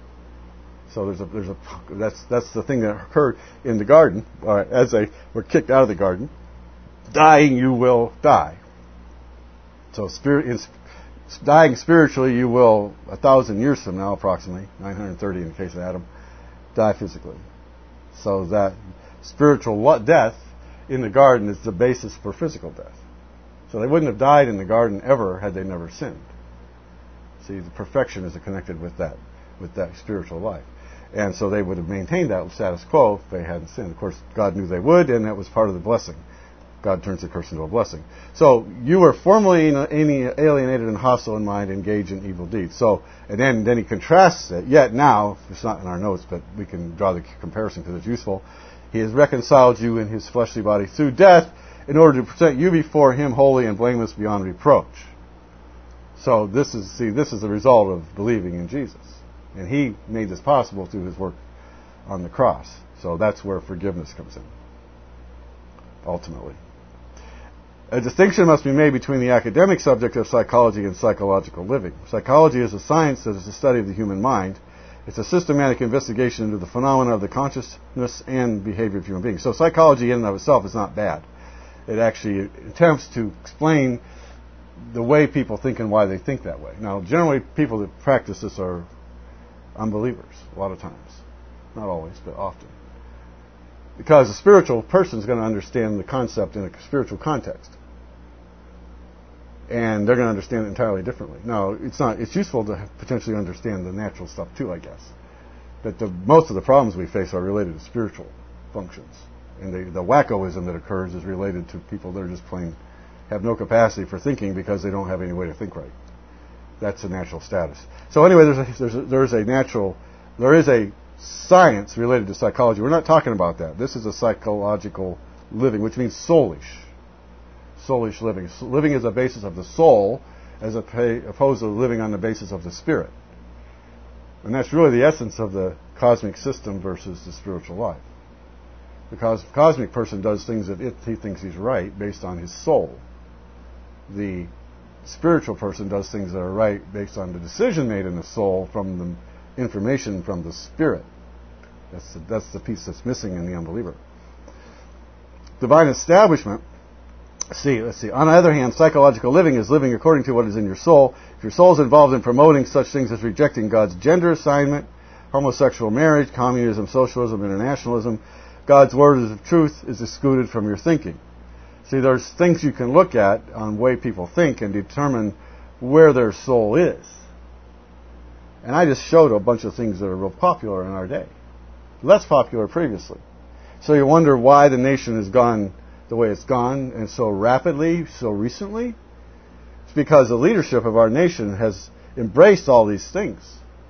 Speaker 1: So there's a there's a that's that's the thing that occurred in the garden. Or as they were kicked out of the garden, dying you will die. So spirit in, dying spiritually you will a thousand years from now, approximately nine hundred thirty in the case of Adam, die physically. So that spiritual death in the garden is the basis for physical death. So they wouldn't have died in the garden ever had they never sinned. See, the perfection is connected with that, with that spiritual life. And so they would have maintained that status quo if they hadn't sinned. Of course, God knew they would, and that was part of the blessing. God turns the curse into a blessing. So you were formerly alienated and hostile in mind, engaged in evil deeds. So, and then, then he contrasts it. Yet now, it's not in our notes, but we can draw the comparison because it's useful. He has reconciled you in his fleshly body through death in order to present you before him holy and blameless beyond reproach. So this is, see, this is the result of believing in Jesus. And he made this possible through his work on the cross. So that's where forgiveness comes in, ultimately. A distinction must be made between the academic subject of psychology and psychological living. Psychology is a science that is the study of the human mind. It's a systematic investigation into the phenomena of the consciousness and behavior of human beings. So psychology in and of itself is not bad. It actually attempts to explain the way people think and why they think that way. Now, generally, people that practice this are unbelievers, a lot of times. Not always, but often. Because a spiritual person is going to understand the concept in a spiritual context. And they're going to understand it entirely differently. Now, it's not. It's useful to potentially understand the natural stuff too, I guess. But the, most of the problems we face are related to spiritual functions. And the, the wackoism that occurs is related to people that are just plain have no capacity for thinking because they don't have any way to think right. That's a natural status. So anyway, there's a, there's a, there's a natural, there is a science related to psychology. We're not talking about that. This is a psychological living, which means soulish. Soulish living. Living is a basis of the soul as opposed to living on the basis of the spirit. And that's really the essence of the cosmic system versus the spiritual life. The cos- cosmic person does things that it, he thinks he's right based on his soul. The spiritual person does things that are right based on the decision made in the soul from the information from the spirit. That's the, that's the piece that's missing in the unbeliever. Divine establishment. See, let's see. On the other hand, psychological living is living according to what is in your soul. If your soul is involved in promoting such things as rejecting God's gender assignment, homosexual marriage, communism, socialism, internationalism, God's word of truth is excluded from your thinking. See, there's things you can look at on the way people think and determine where their soul is. And I just showed a bunch of things that are real popular in our day. Less popular previously. So you wonder why the nation has gone the way it's gone and so rapidly, so recently. It's because the leadership of our nation has embraced all these things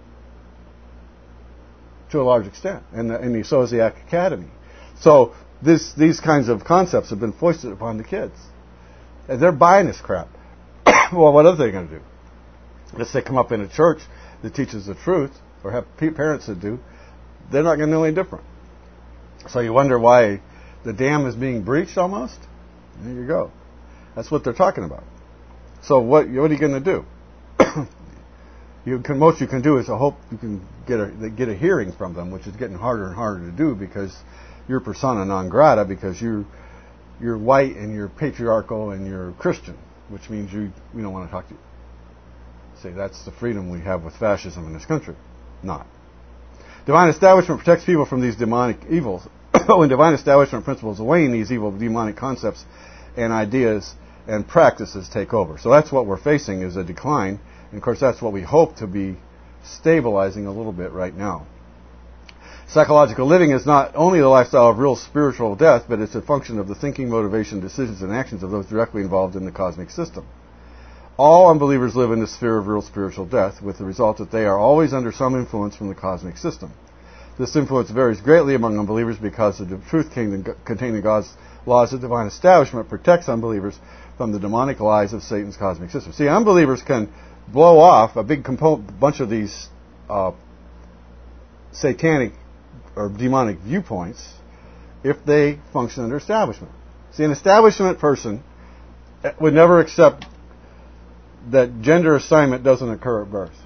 Speaker 1: to a large extent. And, and so has the academy. So this, these kinds of concepts have been foisted upon the kids. And they're buying this crap. Well, what are they going to do? Unless they come up in a church that teaches the truth, or have parents that do, they're not going to know any different. So you wonder why the dam is being breached almost? There you go. That's what they're talking about. So what, what are you going to do? you can, most you can do is I hope you can get a, get a hearing from them, which is getting harder and harder to do because you're persona non grata, because you're, you're white and you're patriarchal and you're Christian, which means you, we don't want to talk to you. Say that's the freedom we have with fascism in this country. Not. Divine establishment protects people from these demonic evils. When divine establishment principles wane, these evil demonic concepts and ideas and practices take over. So that's what we're facing, is a decline. And of course that's what we hope to be stabilizing a little bit right now. Psychological living is not only the lifestyle of real spiritual death, but it's a function of the thinking, motivation, decisions, and actions of those directly involved in the cosmic system. All unbelievers live in the sphere of real spiritual death, with the result that they are always under some influence from the cosmic system. This influence varies greatly among unbelievers because the truth contained in God's laws of divine establishment protects unbelievers from the demonic lies of Satan's cosmic system. See, unbelievers can blow off a big component, bunch of these uh, satanic or demonic viewpoints if they function under establishment. See, an establishment person would never accept that gender assignment doesn't occur at birth.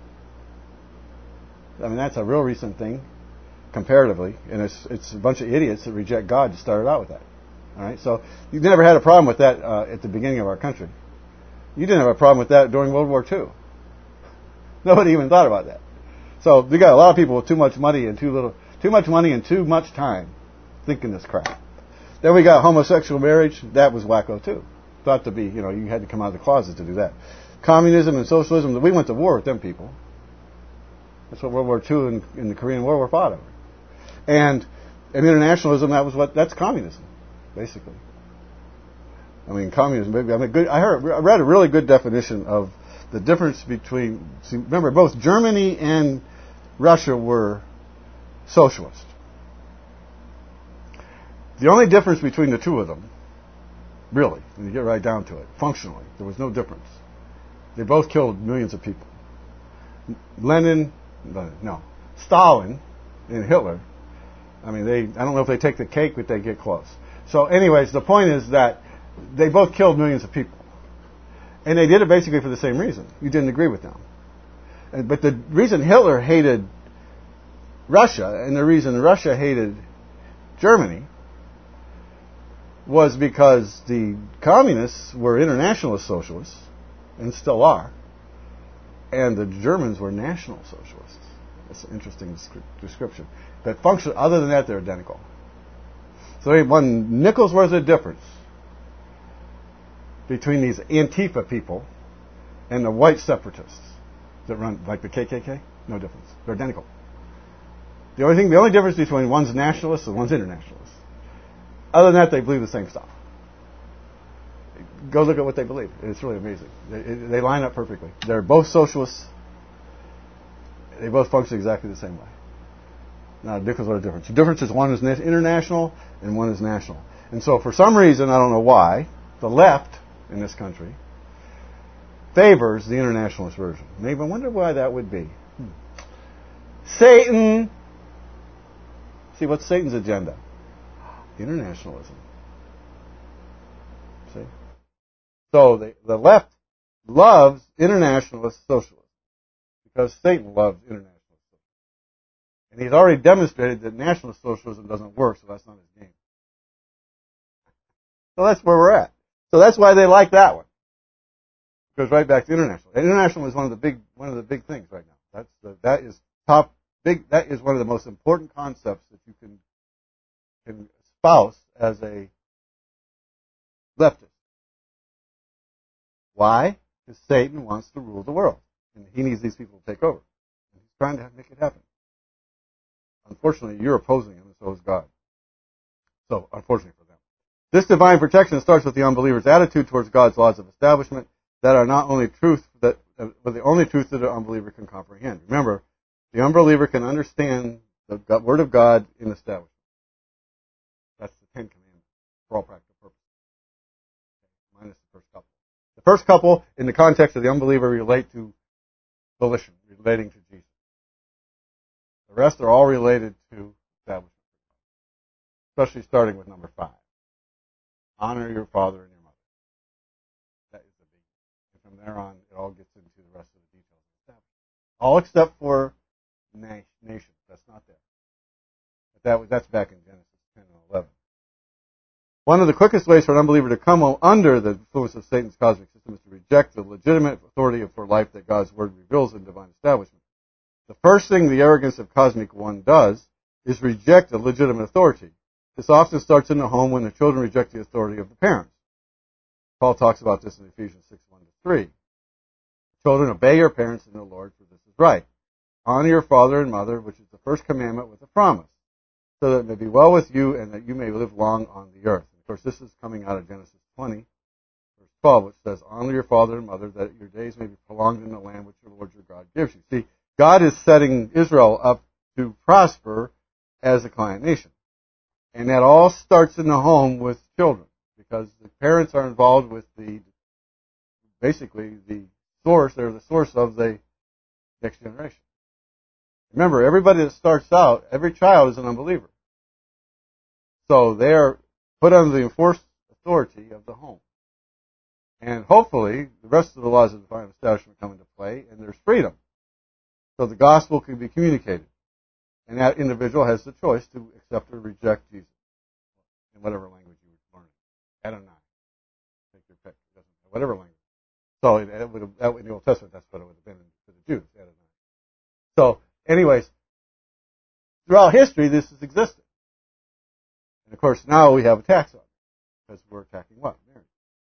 Speaker 1: I mean, that's a real recent thing, comparatively, and it's it's a bunch of idiots that reject God to start out with that. All right, so you've never had a problem with that uh, at the beginning of our country. You didn't have a problem with that during World War Two. Nobody even thought about that. So we got a lot of people with too much money and too little, too much money and too much time thinking this crap. Then we got homosexual marriage. That was wacko too. Thought to be, you know, you had to come out of the closet to do that. Communism and socialism, we went to war with them people. That's what World War Two and, and the Korean War were fought over. And, and internationalism, that was what, that's communism, basically. I mean, communism, maybe, I mean, good, I heard, I read a really good definition of the difference between, see, remember, both Germany and Russia were socialist. The only difference between the two of them, really, when you get right down to it, functionally, there was no difference. They both killed millions of people. Lenin, no, Stalin and Hitler, I mean, they, I don't know if they take the cake, but they get close. So anyways, the point is that they both killed millions of people. And they did it basically for the same reason. You didn't agree with them. And, but the reason Hitler hated Russia and the reason Russia hated Germany was because the communists were internationalist socialists, and still are, and the Germans were national socialists. That's an interesting description. But function, other than that, they're identical. So one nickel's worth of difference between these Antifa people and the white separatists that run, like the K K K, no difference. They're identical. The only thing, the only difference between one's nationalist and one's internationalist. Other than that, they believe the same stuff. Go look at what they believe. It's really amazing. They, they line up perfectly. They're both socialists. They both function exactly the same way. Now, difference, what a difference. The difference is one is international and one is national. And so, for some reason, I don't know why, the left in this country favors the internationalist version. Maybe I wonder why that would be. Hmm. Satan. See, what's Satan's agenda? Internationalism. See? So the, the left loves internationalist socialism because Satan loves internationalist socialism. And he's already demonstrated that nationalist socialism doesn't work, so that's not his game. So that's where we're at. So that's why they like that one. It goes right back to international. And international is one of the big one of the big things right now. That's the, that is top big. That is one of the most important concepts that you can can espouse as a leftist. Why? Because Satan wants to rule the world. And he needs these people to take over. And he's trying to make it happen. Unfortunately, you're opposing him, and so is God. So, unfortunately for them. This divine protection starts with the unbeliever's attitude towards God's laws of establishment that are not only truth, that, uh, but the only truth that an unbeliever can comprehend. Remember, the unbeliever can understand the Word of God in establishment. That's the Ten Commandments for all practical purposes. Minus the first couple. The first couple, in the context of the unbeliever, relate to volition, relating to Jesus. The rest are all related to establishment. Especially starting with number five. Honor your father and your mother. That is the big one. And from there on, it all gets into the rest of the details of establishment. All except for nations. That's not there. But that was, that's back in Genesis ten and eleven. One of the quickest ways for an unbeliever to come under the influence of Satan's cosmic system is to reject the legitimate authority for life that God's Word reveals in divine establishment. The first thing the arrogance of Cosmic One does is reject a legitimate authority. This often starts in the home when the children reject the authority of the parents. Paul talks about this in Ephesians six, one to three. Children, obey your parents in the Lord, for this is right. Honor your father and mother, which is the first commandment with a promise, so that it may be well with you and that you may live long on the earth. And of course, this is coming out of Genesis twenty, verse twelve, which says, honor your father and mother, that your days may be prolonged in the land which your Lord your God gives you. See, God is setting Israel up to prosper as a client nation. And that all starts in the home with children, because the parents are involved with the, basically the source, they're the source of the next generation. Remember, everybody that starts out, every child is an unbeliever. So they're put under the enforced authority of the home. And hopefully, the rest of the laws of divine establishment come into play, and there's freedom. So the gospel can be communicated. And that individual has the choice to accept or reject Jesus in whatever language you were learning. Adonai. Take your pick. It doesn't matter. Whatever language. So it would have, that, in the Old Testament, that's what it would have been for the Jews, Adonai. So, anyways, throughout history, this has existed. And of course, now we have a tax on it, because we're attacking what? Marriage.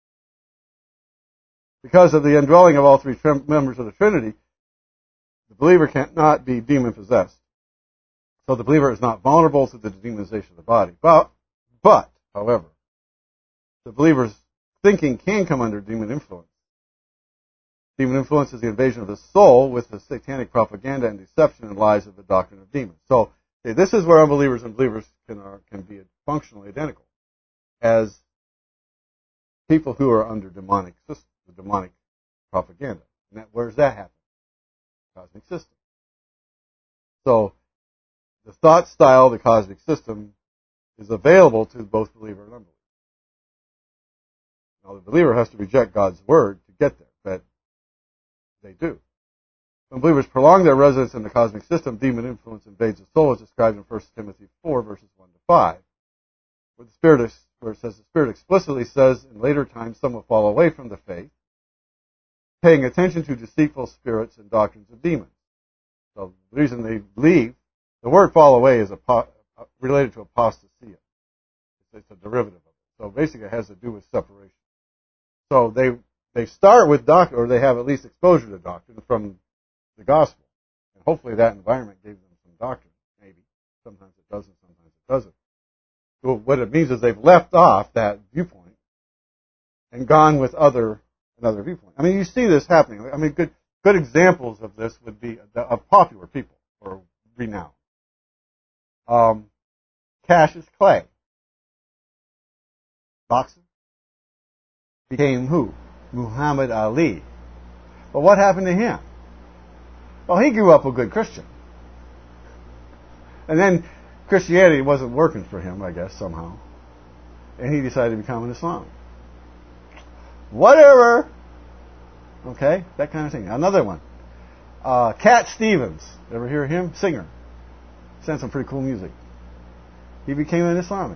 Speaker 1: Because of the indwelling of all three trim- members of the Trinity, the believer cannot be demon-possessed. So the believer is not vulnerable to the demonization of the body. But, but, however, the believer's thinking can come under demon influence. Demon influence is the invasion of the soul with the satanic propaganda and deception and lies of the doctrine of demons. So, okay, this is where unbelievers and believers can, are, can be functionally identical as people who are under demonic system, the demonic propaganda. And that, where does that happen? Cosmic system. So, the thought style of the cosmic system is available to both believer and unbeliever. Now, the believer has to reject God's word to get there, but they do. When believers prolong their residence in the cosmic system, demon influence invades the soul, as described in First Timothy four, verses one to five. Where, the Spirit is, where it says, the Spirit explicitly says, in later times some will fall away from the faith, paying attention to deceitful spirits and doctrines of demons. So the reason they leave, the word fall away is apo- related to apostasia. It's a derivative of it. So basically it has to do with separation. So they they start with doctrine, or they have at least exposure to doctrine from the gospel. And hopefully that environment gave them some doctrine, maybe. Sometimes it doesn't, sometimes it doesn't. So what it means is they've left off that viewpoint and gone with other another viewpoint. I mean, you see this happening. I mean, good good examples of this would be of popular people or renowned. Um, Cassius Clay, boxer, became who? Muhammad Ali. But what happened to him? Well, he grew up a good Christian. And then Christianity wasn't working for him, I guess, somehow. And he decided to become an Islamic. Whatever. Okay, that kind of thing. Another one. Uh, Cat Stevens. Ever hear him? Singer. Sent some pretty cool music. He became an Islamic.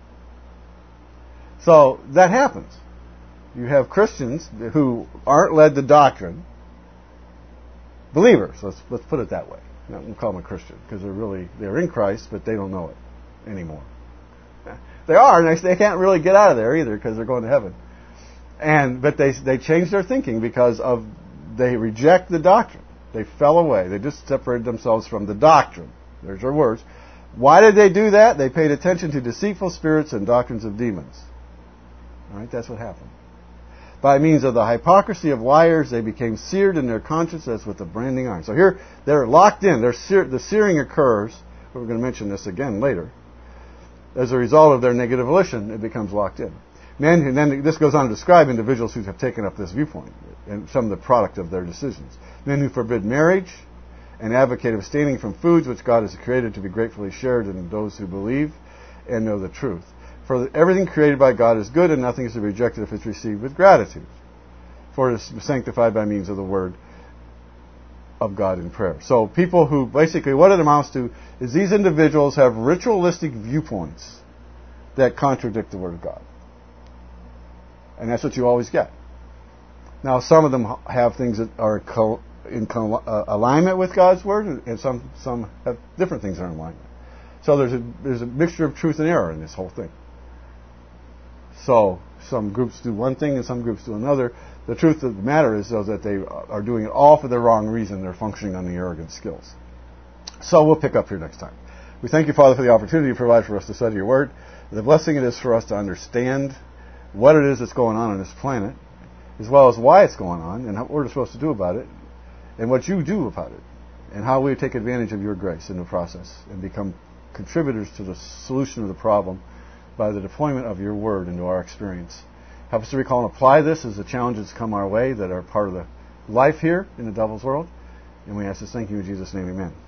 Speaker 1: So that happens. You have Christians who aren't led to doctrine. Believers, let's let's put it that way. We'll call them a Christian because they're really they're in Christ, but they don't know it anymore. They are, and they can't really get out of there either because they're going to heaven. And but they they change their thinking because of they reject the doctrine. They fell away. They just separated themselves from the doctrine. There's our words. Why did they do that? They paid attention to deceitful spirits and doctrines of demons. All right, that's what happened. By means of the hypocrisy of liars, they became seared in their conscience as with a branding iron. So here, they're locked in. They're sear- the searing occurs. We're going to mention this again later. As a result of their negative volition, it becomes locked in. Men, and then this goes on to describe individuals who have taken up this viewpoint and some of the product of their decisions. Men who forbid marriage and advocate abstaining from foods which God has created to be gratefully shared in those who believe and know the truth. For everything created by God is good, and nothing is to be rejected if it's received with gratitude. For it is sanctified by means of the word of God in prayer. So people who, basically what it amounts to is these individuals have ritualistic viewpoints that contradict the word of God. And that's what you always get. Now, some of them have things that are co- in co- uh, alignment with God's word, and some some have different things that are in alignment. So there's a there's a mixture of truth and error in this whole thing. So some groups do one thing and some groups do another. The truth of the matter is, though, that they are doing it all for the wrong reason. They're functioning on the arrogant skills. So we'll pick up here next time. We thank you, Father, for the opportunity you provide for us to study your word. The blessing it is for us to understand what it is that's going on on this planet, as well as why it's going on, and what we're supposed to do about it, and what you do about it, and how we take advantage of your grace in the process and become contributors to the solution of the problem by the deployment of your word into our experience. Help us to recall and apply this as the challenges come our way that are part of the life here in the devil's world. And we ask this, thank you in Jesus' name, amen.